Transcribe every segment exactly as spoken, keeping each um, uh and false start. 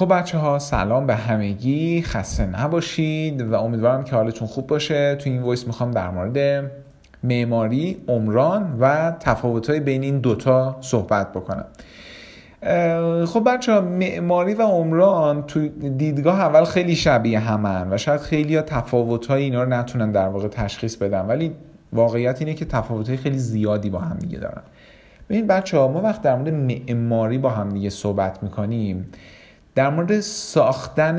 خب بچه ها سلام به همگی، خسته نباشید و امیدوارم که حالتون خوب باشه. تو این وایس میخوام در مورد معماری، عمران و تفاوت‌های بین این دوتا صحبت بکنم. خب بچه ها معماری و عمران تو دیدگاه اول خیلی شبیه همن و شاید خیلی ها تفاوت‌های اینا رو نتونن در واقع تشخیص بدن، ولی واقعیت اینه که تفاوت‌های خیلی زیادی با هم دیگه دارن. ببین بچه ها، ما وقت در مورد معماری با هم دیگه صحبت میکنیم در مورد ساختن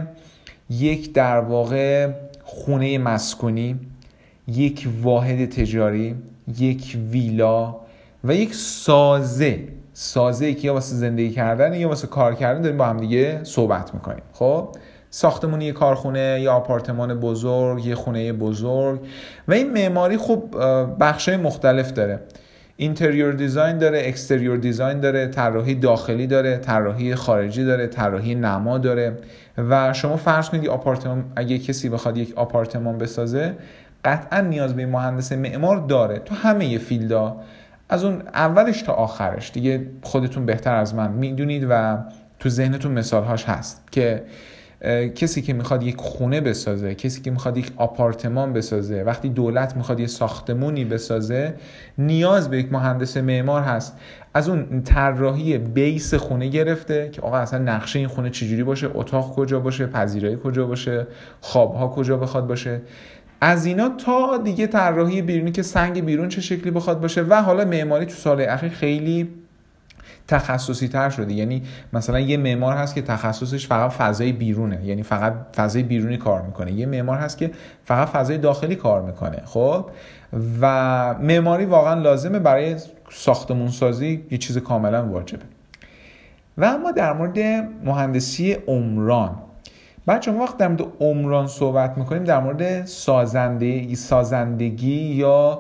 یک در واقع خونه مسکونی، یک واحد تجاری، یک ویلا و یک سازه سازه‌ای که یا واسه زندگی کردن یا واسه کار کردن داریم با هم دیگه صحبت میکنیم. خب ساختمون یک کارخونه یا آپارتمان بزرگ، یه خونه بزرگ. و این معماری خب بخشای مختلف داره. اینتریور دیزاین داره، اکستریور دیزاین داره، طراحی داخلی داره، طراحی خارجی داره، طراحی نما داره. و شما فرض کنید آپارتمان، اگه کسی بخواد یک آپارتمان بسازه قطعا نیاز به مهندس معمار داره تو همه فیلدها، از اون اولش تا آخرش. دیگه خودتون بهتر از من میدونید و تو ذهنتون مثالهاش هست که کسی که میخواد یک خونه بسازه، کسی که میخواد یک آپارتمان بسازه، وقتی دولت میخواد یک ساختمونی بسازه نیاز به یک مهندس معمار هست. از اون طراحی بیس خونه گرفته که آقا اصلا نقشه این خونه چجوری باشه، اتاق کجا باشه، پذیرایی کجا باشه، خوابها کجا بخواد باشه، از اینا تا دیگه طراحی بیرونی که سنگ بیرون چه شکلی بخواد باشه. و حالا معماری تو سال اخیر خیلی تخصصی تر شده. یعنی مثلا یه معمار هست که تخصصش فقط فضای بیرونه، یعنی فقط فضای بیرونی کار میکنه. یه معمار هست که فقط فضای داخلی کار میکنه. خب و معماری واقعا لازمه برای ساختمون سازی، یه چیز کاملا واجبه. و اما در مورد مهندسی عمران، بچه ما وقت در مورد عمران صحبت میکنیم در مورد سازندگی سازندگی یا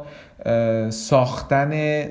ساختن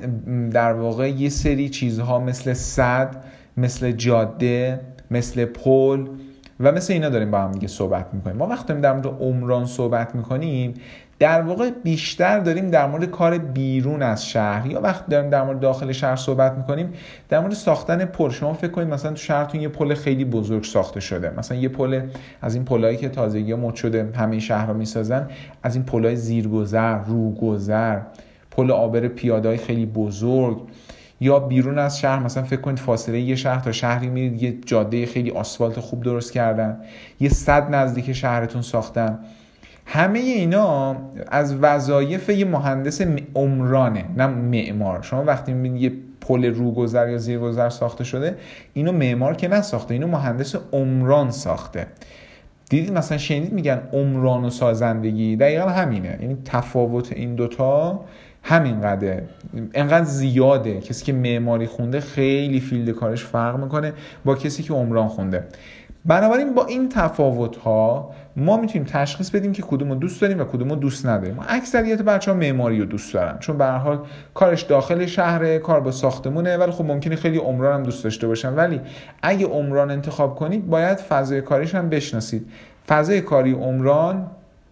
در واقع یه سری چیزها مثل سد، مثل جاده، مثل پل و مثل اینا داریم با هم دیگه صحبت میکنیم. ما وقتی در مورد عمران صحبت میکنیم در واقع بیشتر داریم در مورد کار بیرون از شهر، یا وقتی داریم در مورد داخل شهر صحبت میکنیم در مورد ساختن پل. شما فکر کنید مثلا تو شهرتون یه پل خیلی بزرگ ساخته شده، مثلا یه پل از این پلایی که تازگی مد شده همه شهرها میسازن، از این پلای زیرگذر، روگذر، پل عابر پیاده‌ای خیلی بزرگ. یا بیرون از شهر مثلا فکر کنید فاصله یه شهر تا شهری میرید یه جاده خیلی آسفالت خوب درست کردن، یه سد نزدیک شهرتون ساختن. همه اینا از وظایف یه مهندس عمرانه، نه معمار. شما وقتی میبینید یه پل روگذر یا زیرگذر ساخته شده، اینو معمار که نساخته، اینو مهندس عمران ساخته. دیدید مثلا شنیدید میگن عمران و سازندگی، دقیقا همینه. یعنی تفاوت این دوتا همینقدر انقدر زیاده. کسی که معماری خونده خیلی فیلد کارش فرق میکنه با کسی که عمران خونده. بنابراین با این تفاوت‌ها ما میتونیم تشخیص بدیم که کدومو دوست داریم و کدومو دوست نداریم. اکثریت بچه‌ها معماری رو دوست دارن چون به هر حال کارش داخل شهره، کار با ساختمونه، ولی خب ممکنه خیلی عمران هم دوست داشته باشن. ولی اگه عمران انتخاب کنید باید فضای کاریش هم بشناسید. فضای کاری عمران،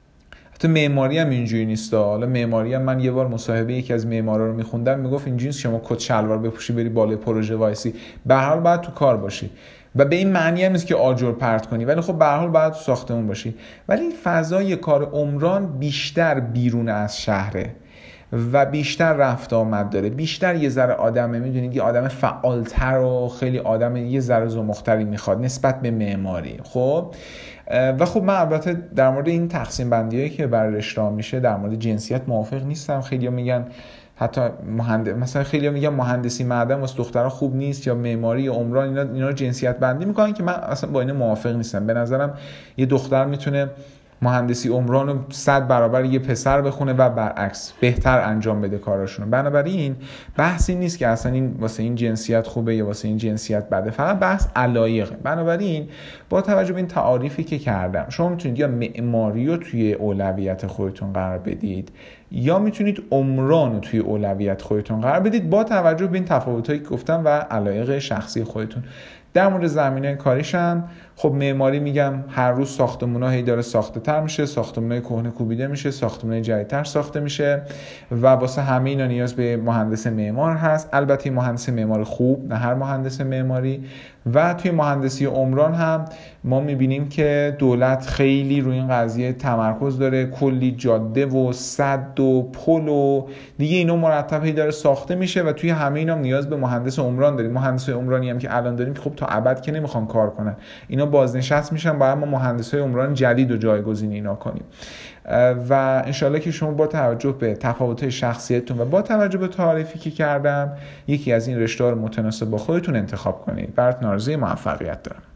حتی معماری هم اینجوری نیست. حالا معماری هم من یه بار مصاحبه یکی از معمارا رو میخوندم، میگفت اینجوری شما کت شلوار بپوشی بری بالای پروژه وایسی، به هر حال باید تو کار باشی. و به این معنی هم نیست که آجر پرت کنی، ولی خب به هر حال باید تو ساختمون باشی. ولی فضای کار عمران بیشتر بیرون از شهره و بیشتر رفت آمد داره، بیشتر یه ذره آدمه، میدونید یه آدم فعالتر و خیلی آدم یه ذره زمختری میخواد نسبت به معماری. خب و خب من البته در مورد این تقسیم بندیایی که برای رشته میشه در مورد جنسیت موافق نیستم. خیلی‌ها میگن حتی مهندس، مثلا خیلی‌ها میگن مهندسی معدن واسه دخترها خوب نیست، یا معماری یا عمران، اینا اینا رو جنسیت بندی میکنن که من اصلا با این موافق نیستم. به نظرم یه دختر میتونه مهندسی عمران رو صد برابر یه پسر بخونه و برعکس بهتر انجام بده کاراشونو. بنابراین بحثی نیست که اصلا این واسه این جنسیت خوبه یا واسه این جنسیت بده، فقط بحث علایقه. بنابراین با توجه به این تعاریفی که کردم شما میتونید یا معماری رو توی اولویت خودتون قرار بدید یا میتونید عمران رو توی اولویت خودتون قرار بدید با توجه به این تفاوتایی که گفتم و علایق شخصی خودتون. در مورد زمینه کاریش هم خب معماری میگم هر روز ساختمونا هی داره ساخته تر میشه، ساختمونای کهنه کوبیده میشه، ساختمونای جدیدتر ساخته میشه و واسه همه اینا نیاز به مهندس معمار هست. البته مهندس معمار خوب، نه هر مهندس معماری. و توی مهندسی عمران هم ما میبینیم که دولت خیلی روی این قضیه تمرکز داره، کلی جاده و سد و پل و دیگه اینا مرتبی داره ساخته میشه و توی همه اینا هم نیاز به مهندس عمران داریم. مهندس عمرانی هم که الان داریم خب تا ابد که نمیخوان کار کنن، اینا بازنشست میشن، باید ما مهندسای عمران جدید و جایگزین اینا کنیم. و انشالله که شما با توجه به تفاوت‌های شخصیتتون و با توجه به تعریفی که کردم یکی از این رشته‌ها رو متناسب با خودتون انتخاب کنید. براتون آرزوی موفقیت دارم.